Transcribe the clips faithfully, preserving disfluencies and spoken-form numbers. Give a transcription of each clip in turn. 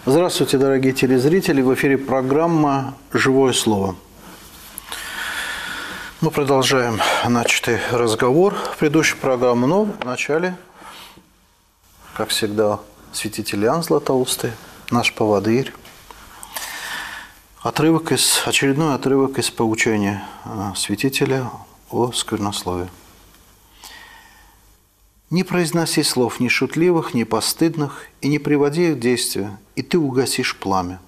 Здравствуйте, дорогие телезрители! В эфире программа «Живое слово». Мы продолжаем начатый разговор в предыдущей программе, но в начале, как всегда, святитель Иоанн Златоустый, наш поводырь. Отрывок из, очередной отрывок из поучения святителя о сквернословии. «Не произноси слов ни шутливых, ни постыдных, и не приводи их в действие, и ты угасишь пламя.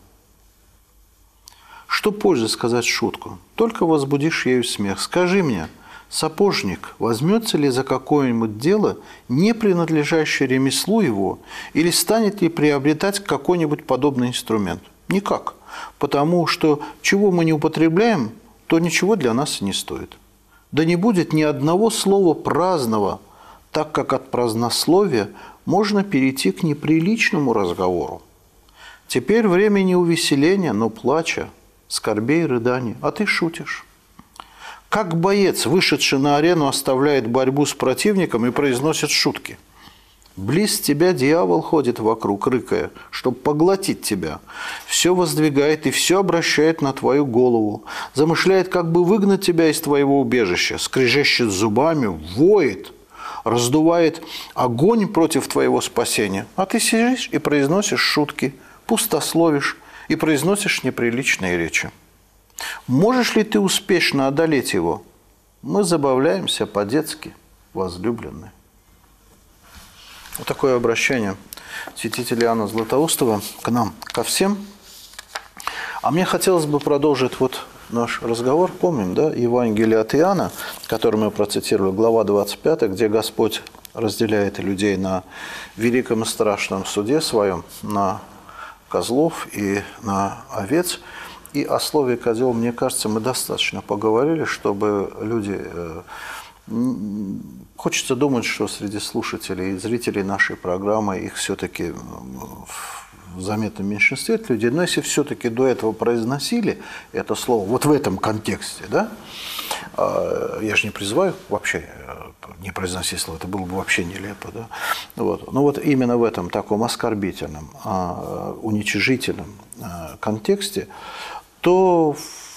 Что пользы сказать шутку? Только возбудишь ею смех. Скажи мне, сапожник возьмется ли за какое-нибудь дело, не принадлежащее ремеслу его, или станет ли приобретать какой-нибудь подобный инструмент? Никак, потому что чего мы не употребляем, то ничего для нас не стоит. Да не будет ни одного слова праздного, так как от празднословия можно перейти к неприличному разговору. Теперь время не увеселения, но плача, скорбей и рыданий, а ты шутишь. Как боец, вышедший на арену, оставляет борьбу с противником и произносит шутки. Близ тебя дьявол ходит вокруг, рыкая, чтобы поглотить тебя. Все воздвигает и все обращает на твою голову. Замышляет, как бы выгнать тебя из твоего убежища, скрежещет зубами, воет, раздувает огонь против твоего спасения. А ты сидишь и произносишь шутки, пустословишь и произносишь неприличные речи. Можешь ли ты успешно одолеть его? Мы забавляемся по-детски, возлюбленные». Вот такое обращение святителя Иоанна Златоустого к нам, ко всем. А мне хотелось бы продолжить вот наш разговор. Помним, да, Евангелие от Иоанна, которое мы процитировали, глава двадцать пятая, где Господь разделяет людей на великом и страшном суде своем, на козлов и на овец. И о слове «козел», мне кажется, мы достаточно поговорили, чтобы люди... Хочется думать, что среди слушателей и зрителей нашей программы их все-таки в заметном меньшинстве людей, но если все-таки до этого произносили это слово, вот в этом контексте, да, я же не призываю вообще не произносить слово, это было бы вообще нелепо, да, вот. Но вот именно в этом таком оскорбительном, уничижительном контексте, то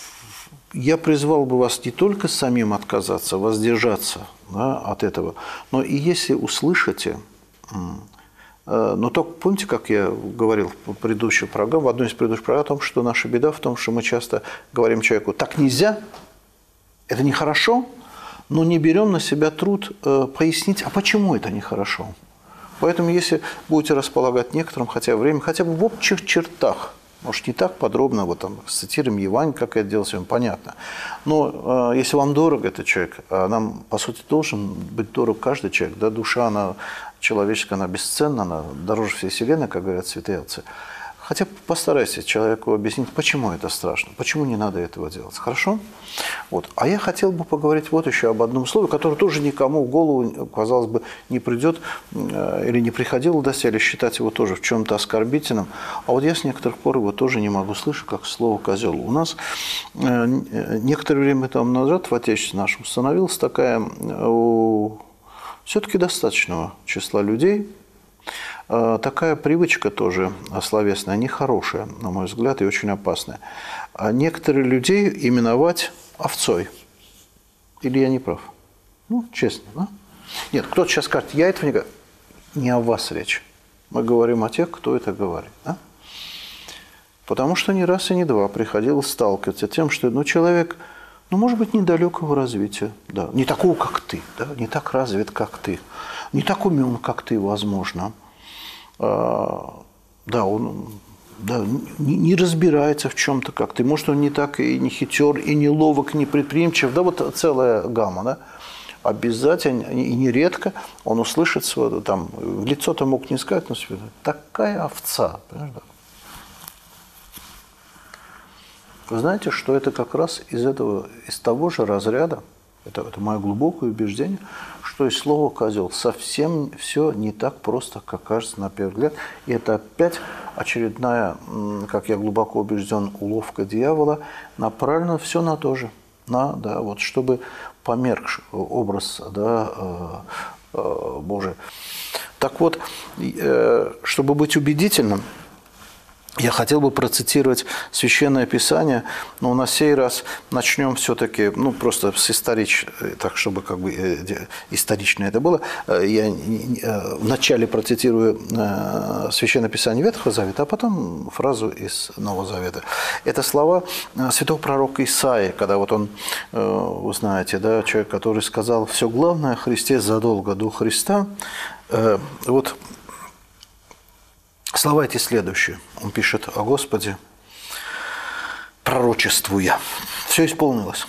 я призвал бы вас не только самим отказаться, воздержаться, да, от этого, но и если услышите, но только помните, как я говорил в предыдущей программе, в одной из предыдущих программ, о том, что наша беда в том, что мы часто говорим человеку, так нельзя, это нехорошо, но не берем на себя труд пояснить, а почему это нехорошо. Поэтому, если будете располагать некоторым хотя бы время, хотя бы в общих чертах, может, не так подробно, вот там, с цитируем Евангелие, как это делать, всем понятно. Но э, если вам дорог этот человек, а нам, по сути, должен быть дорог каждый человек, да, душа, она человеческая, она бесценна, она дороже всей вселенной, как говорят святые отцы. Хотя бы постарайтесь человеку объяснить, почему это страшно, почему не надо этого делать. Хорошо? Вот. А я хотел бы поговорить вот еще об одном слове, которое тоже никому в голову, казалось бы, не придет или не приходило доселе считать его тоже в чем-то оскорбительным. А вот я с некоторых пор его тоже не могу слышать, как слово «козел». У нас некоторое время тому назад в Отечестве нашем установилась такая у все-таки достаточного числа людей, такая привычка тоже словесная, нехорошая, на мой взгляд, и очень опасная. А некоторых людей именовать овцой. Или я не прав? Ну, честно, да? Нет, кто-то сейчас скажет, я этого не говорю. Не о вас речь. Мы говорим о тех, кто это говорит. Да? Потому что ни раз и ни два приходилось сталкиваться с тем, что ну, человек, ну, может быть, недалекого развития, да, не такого, как ты, да, не так развит, как ты, не так умен, как ты, возможно. Да, он да, не, не разбирается в чем-то как ты. Может, он не так и не хитер, и не ловок, и не предприимчив. Да, вот целая гамма, да. Обязательно, и нередко он услышит свое, там, в лицо-то мог не сказать, но такая овца. Понимаешь, да? Вы знаете, что это как раз из этого, из того же разряда, это, это мое глубокое убеждение, что и слово «козел» совсем все не так просто, как кажется на первый взгляд. И это опять очередная, как я глубоко убежден, уловка дьявола, направлена все на то же. На, да, вот, чтобы померк образ, да, Божий. Так вот, чтобы быть убедительным, Я хотел бы процитировать Священное Писание, но на сей раз начнем все-таки, ну, просто с историч, так, чтобы как бы э, исторично это было. Я э, вначале процитирую э, Священное Писание Ветхого Завета, а потом фразу из Нового Завета. Это слова святого пророка Исаии, когда вот он, э, вы знаете, да, человек, который сказал «все главное о Христе задолго до Христа». Э, вот слова эти следующие. Он пишет о Господе, пророчествуя. Все исполнилось.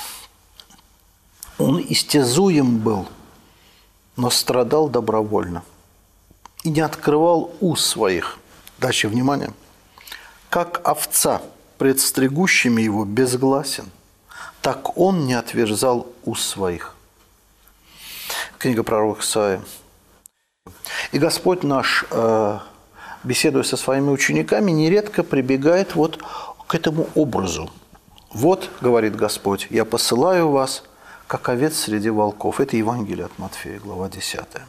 Он истязуем был, но страдал добровольно и не открывал уст своих. Дальше, внимание. Как овца пред стригущими его безгласен, так он не отверзал уст своих. Книга пророка Исаии. И Господь наш, беседуя со своими учениками, нередко прибегает вот к этому образу. «Вот, — говорит Господь, — я посылаю вас, как овец среди волков». Это Евангелие от Матфея, глава десятая.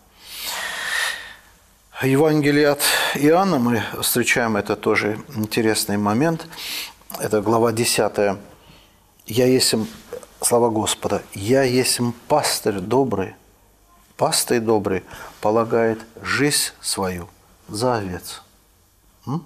Евангелие от Иоанна, мы встречаем это тоже интересный момент. Это глава десятая. «Я есмь, слова Господа, я есмь пастырь добрый, пастырь добрый полагает жизнь свою за овец». М?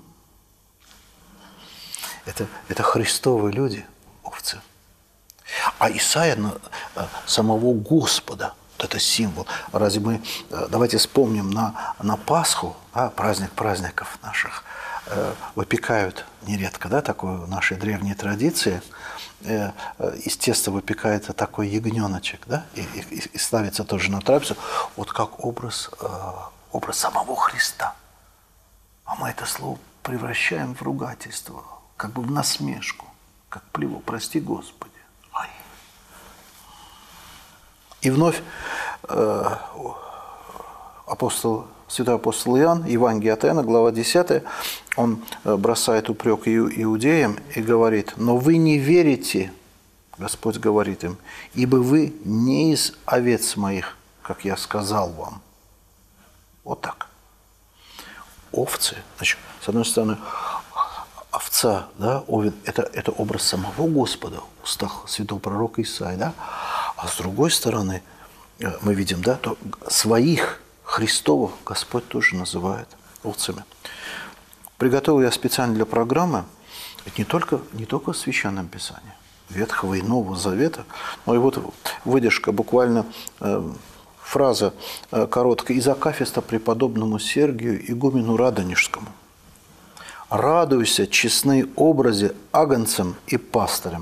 Это, это Христовые люди, овцы. А Исаия самого Господа, вот это символ. Разве мы, давайте вспомним, на, на Пасху, да, праздник праздников наших, выпекают нередко, да, такое в нашей древней традиции, из теста выпекается такой ягненочек, да, и, и, и ставится тоже на трапезу, вот как образ, образ самого Христа. А мы это слово превращаем в ругательство, как бы в насмешку, как плеву, прости Господи. Ай. И вновь э, апостол, святой апостол Иоанн, Евангелие от Иоанна, глава десятая, он бросает упрек иудеям и говорит: «Но вы не верите, Господь говорит им, ибо вы не из овец моих, как я сказал вам». Вот так. Овцы, значит, с одной стороны, овца, да, овен, это, это образ самого Господа в устах святого пророка Исаии, да, а с другой стороны, мы видим, да, то своих Христовых Господь тоже называет овцами. Приготовил я специально для программы не только, не только в Священном Писании, Ветхого и Нового Завета, но и вот выдержка, буквально э, фраза э, короткая из акафиста преподобному Сергию игумену Радонежскому. «Радуйся, честный образе, агнцем и пастырем».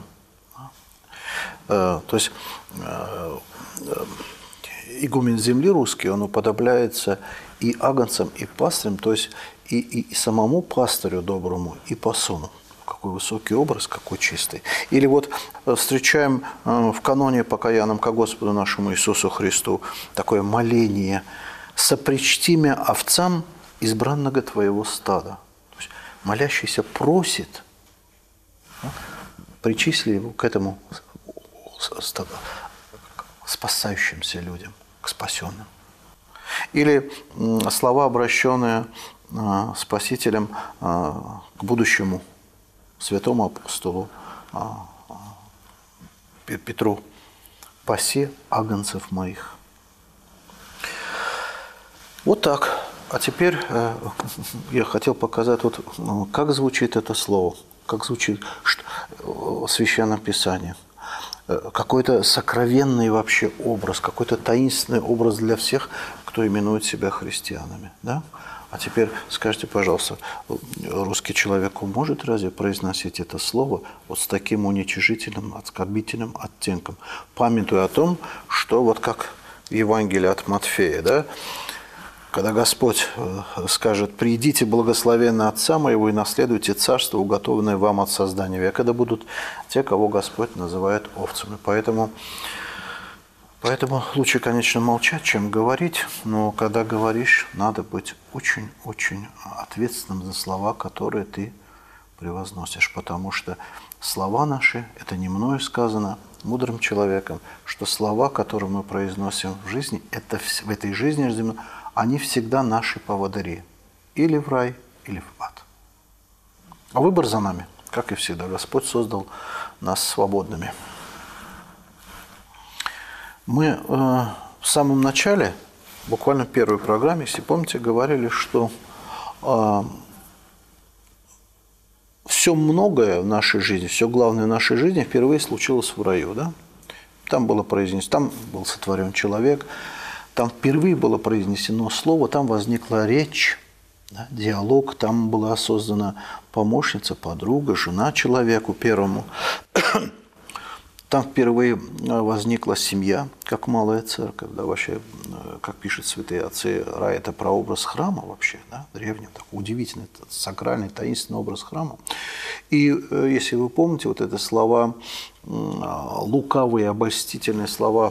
Э, то есть э, э, игумен земли русский, он уподобляется и агнцам, и пастырем, то есть и, и, и самому пастырю доброму, и пасону. Какой высокий образ, какой чистый. Или вот встречаем в каноне покаянном ко Господу нашему Иисусу Христу такое моление: «Сопричти мя овцам избранного Твоего стада». То есть молящийся просит, причисли его к этому спасающимся людям, к спасенным. Или слова, обращенные Спасителем к будущему святому апостолу Петру: «Паси агнцев моих». Вот так. А теперь я хотел показать, вот, как звучит это слово, как звучит в Священном Писании. Какой-то сокровенный вообще образ, какой-то таинственный образ для всех, кто именует себя христианами. Да? А теперь скажите, пожалуйста, русский человек может разве произносить это слово вот с таким уничижительным, оскорбительным оттенком, памятуя о том, что вот как в Евангелии от Матфея, да, когда Господь скажет: «Придите, благословенны Отца моего, и наследуйте царство, уготованное вам от создания века», это будут те, кого Господь называет овцами. Поэтому, поэтому лучше, конечно, молчать, чем говорить, но когда говоришь, надо быть очень-очень ответственным за слова, которые ты превозносишь, потому что слова наши, это не мною сказано, мудрым человеком, что слова, которые мы произносим в жизни, это в этой жизни, они всегда наши поводыри. Или в рай, или в ад. А выбор за нами, как и всегда. Господь создал нас свободными. Мы э, в самом начале, буквально в первой программе, если помните, говорили, что э, все многое в нашей жизни, все главное в нашей жизни впервые случилось в раю. Да? Там было произнесено, там был сотворен человек, там впервые было произнесено слово, там возникла речь, да, диалог, там была создана помощница, подруга, жена человеку первому. Там впервые возникла семья, как малая церковь, да, вообще, как пишут святые отцы, рай – это прообраз храма вообще, да, древний, такой удивительный, сакральный, таинственный образ храма. И если вы помните, вот это слова, лукавые, обольстительные слова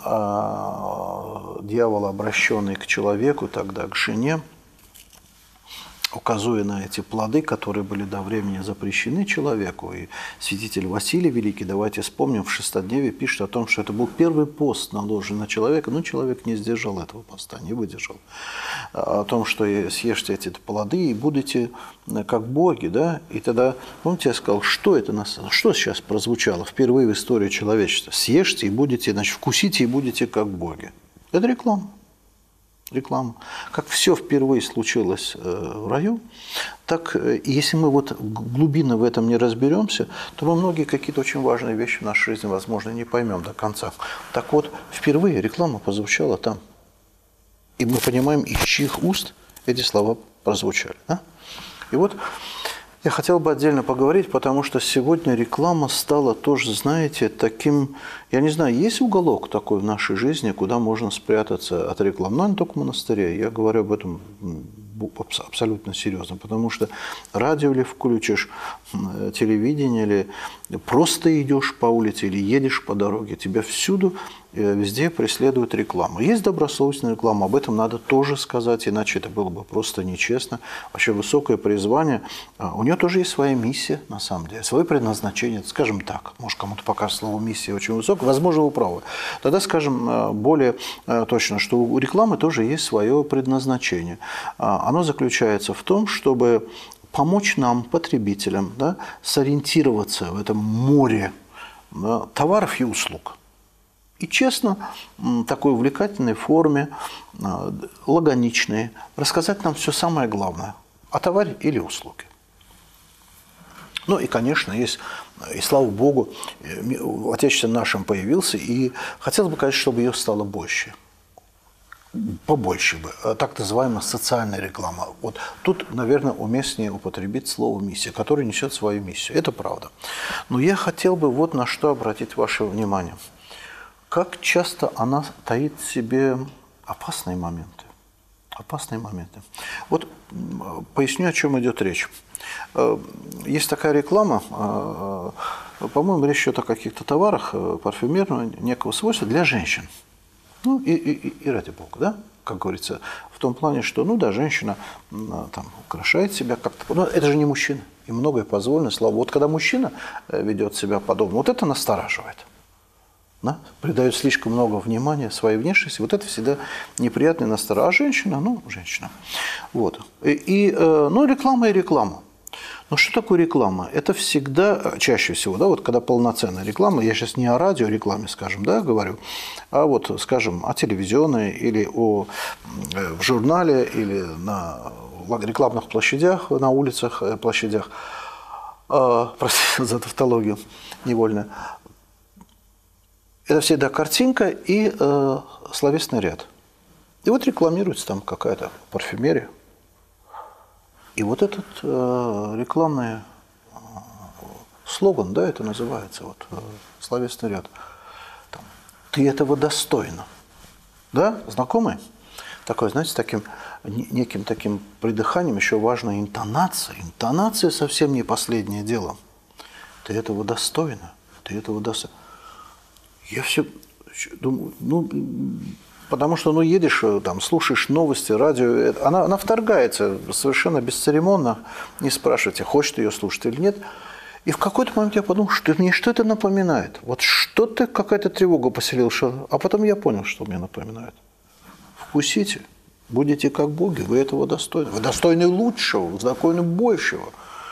дьявола, обращенные к человеку, тогда к жене, указывая на эти плоды, которые были до времени запрещены человеку. И святитель Василий Великий, давайте вспомним, в Шестодневе пишет о том, что это был первый пост, наложенный на человека, но человек не сдержал этого поста, не выдержал. О том, что съешьте эти плоды и будете как боги. Да? И тогда, помните, я сказал, что это нас, что сейчас прозвучало впервые в истории человечества? Съешьте и будете, значит, вкусите и будете как боги. Это реклама. Реклама. Как все впервые случилось в раю, так если мы вот глубинно в этом не разберемся, то мы многие какие-то очень важные вещи в нашей жизни, возможно, не поймем до конца. Так вот, впервые реклама прозвучала там. И мы понимаем, из чьих уст эти слова прозвучали. Да? И вот я хотел бы отдельно поговорить, потому что сегодня реклама стала тоже, знаете, таким, я не знаю, есть уголок такой в нашей жизни, куда можно спрятаться от рекламы, но не только в монастыре, я говорю об этом абсолютно серьезно, потому что радио или включишь, телевидение, или просто идешь по улице, или едешь по дороге, тебя всюду, везде преследует реклама. Есть добросовестная реклама, об этом надо тоже сказать, иначе это было бы просто нечестно. Вообще высокое призвание, у нее тоже есть своя миссия, на самом деле, свое предназначение, скажем так. Может, кому-то покажется слово «миссия» очень высокое, возможно, вы правы. Тогда скажем более точно, что у рекламы тоже есть свое предназначение. Оно заключается в том, чтобы помочь нам, потребителям, да, сориентироваться в этом море, да, товаров и услуг. И честно, в такой увлекательной форме, лаконичной, рассказать нам все самое главное о товаре или услуге. Ну и, конечно, есть, и слава Богу, в Отечестве нашем появился, и хотелось бы сказать, чтобы ее стало больше. Побольше бы. Так называемая социальная реклама. Вот тут, наверное, уместнее употребить слово «миссия», которое несет свою миссию. Это правда. Но я хотел бы вот на что обратить ваше внимание. Как часто она таит в себе опасные моменты. Опасные моменты. Вот поясню, о чем идет речь. Есть такая реклама, по-моему, речь идет о каких-то товарах парфюмерного некого свойства для женщин. Ну, и, и, и ради бога, да, как говорится, в том плане, что, ну да, женщина там украшает себя как-то, но это же не мужчина, и многое позволено, слава. Вот когда мужчина ведет себя подобно, вот это настораживает. Да? Придает слишком много внимания своей внешности, вот это всегда неприятно и настораживает. А женщина, ну, женщина. Вот. И, и, ну, реклама и реклама. Но что такое реклама? Это всегда, чаще всего, да, вот когда полноценная реклама, я сейчас не о радиорекламе, скажем, да, говорю, а вот, скажем, о телевизионной или о, в журнале, или на рекламных площадях, на улицах, площадях, э, простите за тавтологию невольно. Это всегда картинка и э, словесный ряд. И вот рекламируется там какая-то парфюмерия. И вот этот э, рекламный э, слоган, да, это называется, вот, э, словесный ряд. Там, ты этого достойна. Да, знакомый? Такой, знаете, таким, неким таким придыханием еще важна интонация. Интонация совсем не последнее дело. Ты этого достойна. Ты этого достойна. Я все думаю, ну... Потому что, ну, едешь, там, слушаешь новости, радио, она, она вторгается совершенно бесцеремонно, не спрашивайте, хочет ее слушать или нет. И в какой-то момент я подумал, что мне что это напоминает? Вот что-то, какая-то тревога поселила, что... а потом я понял, что мне напоминает. Вкусите, будете как боги, вы этого достойны. Вы достойны лучшего, вы достойны большего.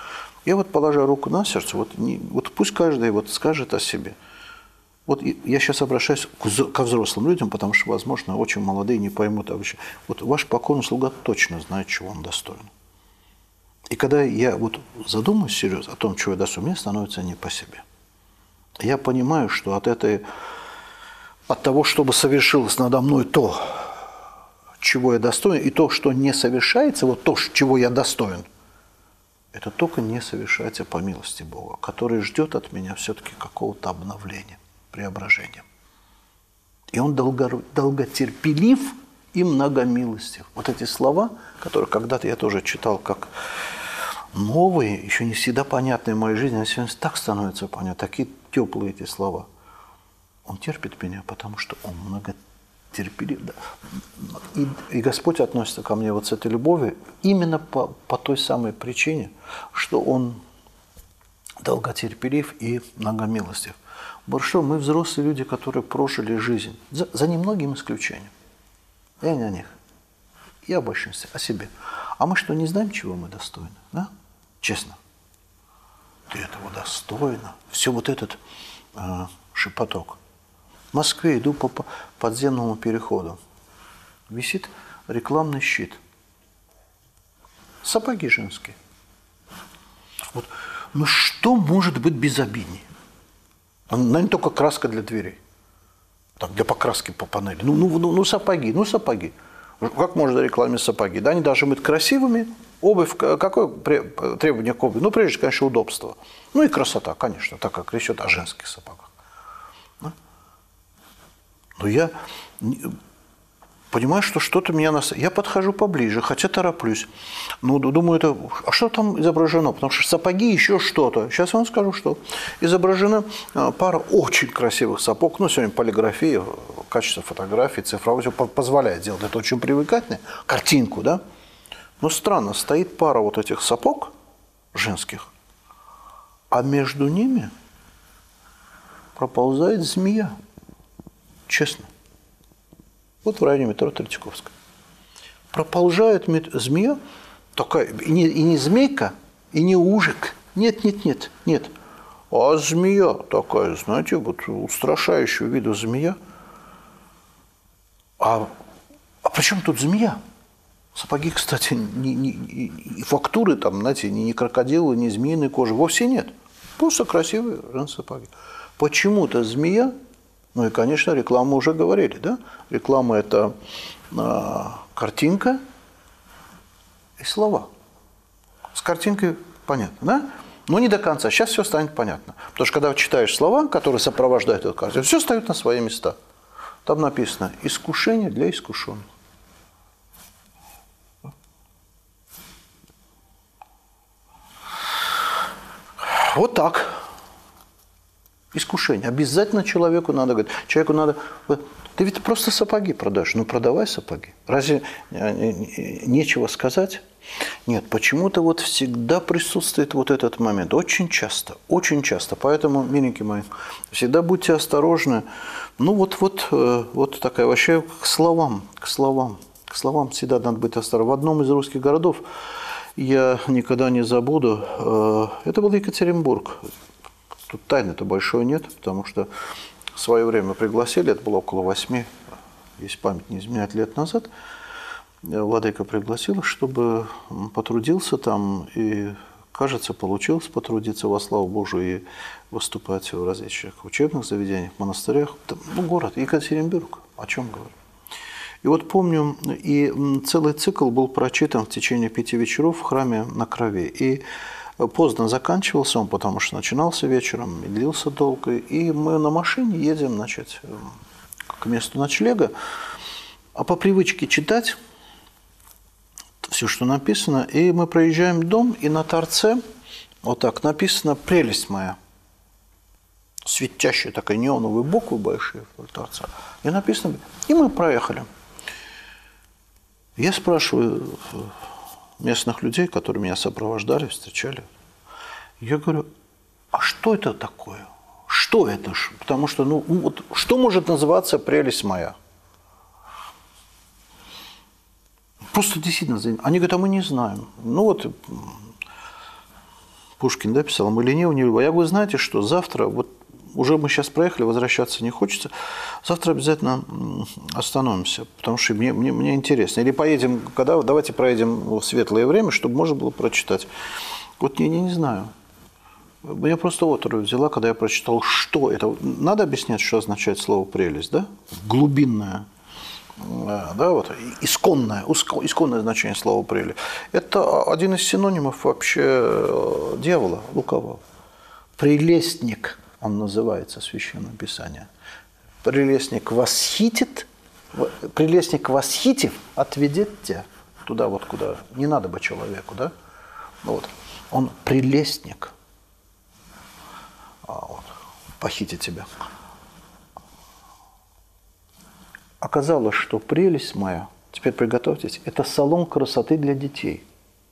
Я вот, положа руку на сердце, вот, не, вот пусть каждый вот скажет о себе. Вот я сейчас обращаюсь ко взрослым людям, потому что, возможно, очень молодые не поймут вообще. Вот ваш покорный слуга точно знает, чего он достоин. И когда я вот задумаюсь серьезно о том, чего я достоин, мне становится не по себе. Я понимаю, что от этой, от того, чтобы совершилось надо мной то, чего я достоин, и то, что не совершается, вот то, чего я достоин, это только не совершается по милости Бога, который ждет от меня все-таки какого-то обновления, преображения. И Он долго, долготерпелив и многомилостив. Вот эти слова, которые когда-то я тоже читал как новые, еще не всегда понятные в моей жизни, они сегодня так становятся понятны, такие теплые эти слова. Он терпит меня, потому что Он многотерпелив. Да. И, и Господь относится ко мне вот с этой любовью именно по, по той самой причине, что Он долготерпелив и многомилостив. Хорошо, мы взрослые люди, которые прожили жизнь, за, за немногим исключением. Я не о них. Я в большинстве, о себе. А мы что, не знаем, чего мы достойны? Да? Честно. Ты этого достойна. Все вот этот э, шепоток. В Москве иду по подземному переходу. Висит рекламный щит. Сапоги женские. Вот. Ну что может быть безобиднее? Наверное, только краска для дверей. Так, для покраски по панели. Ну, ну, ну, ну сапоги, ну сапоги. Как можно рекламировать сапоги? Да, они должны быть красивыми. Обувь, какое требование к обуви? Ну, прежде всего, конечно, удобство. Ну и красота, конечно, так как речь идет о женских сапогах. Но я понимаю, что что-то меня нас... Я подхожу поближе, хотя тороплюсь. Ну, думаю, это... А что там изображено? Потому что сапоги еще что-то. Сейчас я вам скажу, что изображена пара очень красивых сапог. Ну, сегодня полиграфия, качество фотографии, цифровой, все позволяет делать это очень привлекательно. Картинку, да? Но странно, стоит пара вот этих сапог женских, а между ними проползает змея. Честно. Вот в районе метро Третьяковская. Проползает змея, такая, и не, и не змейка, и не ужик. Нет, нет, нет, нет. А змея такая, знаете, вот устрашающего вида змея. А, а при чем тут змея? Сапоги, кстати, не, не, и фактуры там, знаете, ни, ни крокодилы, ни змеиной кожи вовсе нет. Просто красивые женские сапоги. Почему-то змея, ну и, конечно, рекламу уже говорили, да? Реклама – это а, картинка и слова. С картинкой понятно, да? Но не до конца. Сейчас все станет понятно. Потому что когда читаешь слова, которые сопровождают эту картину, все встает на свои места. Там написано «искушение для искушенных». Вот так. Искушение. Обязательно человеку надо говорить. Человеку надо... Ты ведь просто сапоги продашь. Ну, продавай сапоги. Разве нечего сказать? Нет, почему-то вот всегда присутствует вот этот момент. Очень часто. Очень часто. Поэтому, миленькие мои, всегда будьте осторожны. Ну, вот, вот, вот такая вообще к словам. К словам. К словам всегда надо быть осторожным. В одном из русских городов я никогда не забуду. Это был Екатеринбург. Тут тайны-то большой нет, потому что в свое время пригласили, это было около восьми, если память не изменяет, лет назад. Владыка пригласил, чтобы потрудился там, и, кажется, получилось потрудиться во славу Божию и выступать в различных учебных заведениях, монастырях. Ну, город Екатеринбург, о чем говорю. И вот помню, и целый цикл был прочитан в течение пяти вечеров в храме на Крови. И поздно заканчивался он, потому что начинался вечером, и длился долго. И мы на машине едем, значит, к месту ночлега. А по привычке читать все, что написано. И мы проезжаем дом, и на торце вот так написано «Прелесть моя». Светящая такая неоновые буквы большие в торце. И написано, и мы проехали. Я спрашиваю местных людей, которые меня сопровождали, встречали. Я говорю, а что это такое? Что это? Потому что, ну, вот, что может называться «прелесть моя»? Просто действительно. Они говорят, а мы не знаем. Ну вот, Пушкин, да, писал, мы ленивы, не любовь. Я вы знаете, что завтра, вот уже мы сейчас проехали, возвращаться не хочется, завтра обязательно остановимся, потому что мне, мне, мне интересно. Или поедем, когда, давайте проедем в светлое время, чтобы можно было прочитать. Вот я не, не знаю. Меня просто оторвь взяла, когда я прочитал, что это. Надо объяснять, что означает слово «прелесть», да? Глубинное, да, вот, исконное, исконное значение слова «прелесть». Это один из синонимов вообще дьявола, лукавого. Прелестник, он называется в Священном Писании. Прелестник восхитит, прелестник восхитив, отведет тебя туда, вот куда не надо бы человеку, да? Вот. Он прелестник. А вот, похитит тебя. Оказалось, что прелесть моя, теперь приготовьтесь, это салон красоты для детей.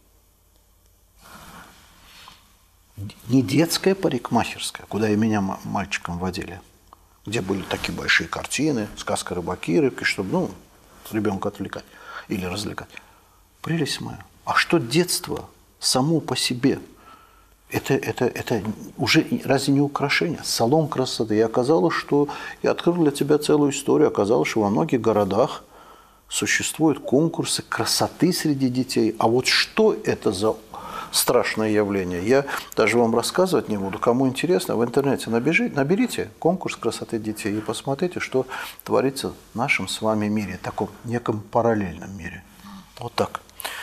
Не детская парикмахерская, куда и меня мальчиком водили, где были такие большие картины, сказка рыбаки, рыбки, чтобы, ну, ребенка отвлекать или развлекать. Прелесть моя. А что детство само по себе? Это, это, это уже разве не украшение? Салон красоты. И оказалось, что я открыл для тебя целую историю. Оказалось, что во многих городах существуют конкурсы красоты среди детей. А вот что это за страшное явление? Я даже вам рассказывать не буду. Кому интересно, в интернете набежите, наберите конкурс красоты детей и посмотрите, что творится в нашем с вами мире, таком неком параллельном мире. Вот так.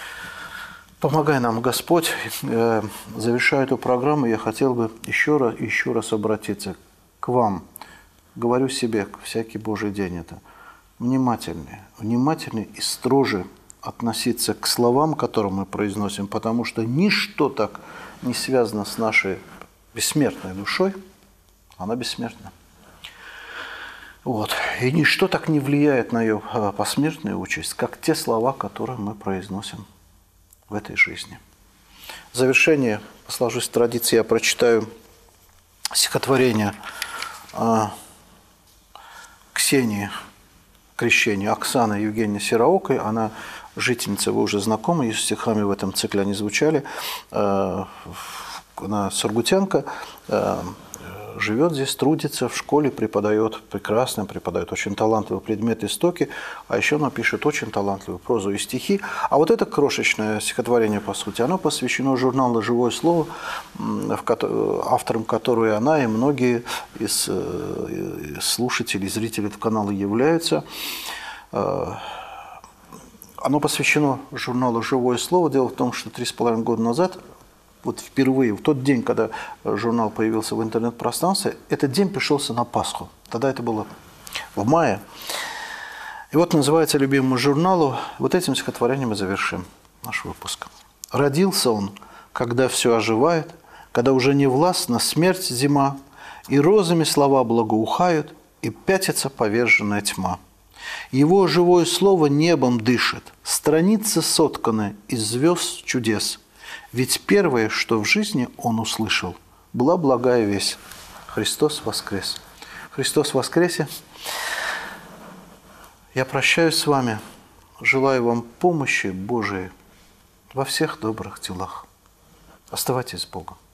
Помогай нам, Господь. Завершая эту программу, я хотел бы еще раз, еще раз обратиться к вам. Говорю себе всякий Божий день это. Внимательнее, внимательнее и строже относиться к словам, которые мы произносим, потому что ничто так не связано с нашей бессмертной душой. Она бессмертна. Вот. И ничто так не влияет на ее посмертную участь, как те слова, которые мы произносим в этой жизни. В завершение, сложусь в традиции, я прочитаю стихотворение а, Ксении Крещения, Оксаны Евгении Сероокой. Она жительница, вы уже знакомы, ее стихами в этом цикле они звучали. А, она сургутянка, а, живет здесь, трудится, в школе преподает прекрасно, преподает очень талантливый предмет истоки, а еще она пишет очень талантливую прозу и стихи. А вот это крошечное стихотворение, по сути, оно посвящено журналу «Живое слово», автором которой она и многие из слушателей, зрителей канала являются. Оно посвящено журналу «Живое слово». Дело в том, что три с половиной года назад, вот впервые, в тот день, когда журнал появился в интернет-пространстве, этот день пришелся на Пасху. Тогда это было в мае. И вот называется любимому журналу. Вот этим стихотворением мы завершим наш выпуск. «Родился он, когда все оживает, когда уже не властна смерть зима, и розами слова благоухают, и пятится поверженная тьма. Его живое слово небом дышит, страницы сотканы из звезд чудес. Ведь первое, что в жизни он услышал, была благая весть. Христос воскрес». Христос воскресе. Я прощаюсь с вами, желаю вам помощи Божией во всех добрых делах. Оставайтесь с Богом.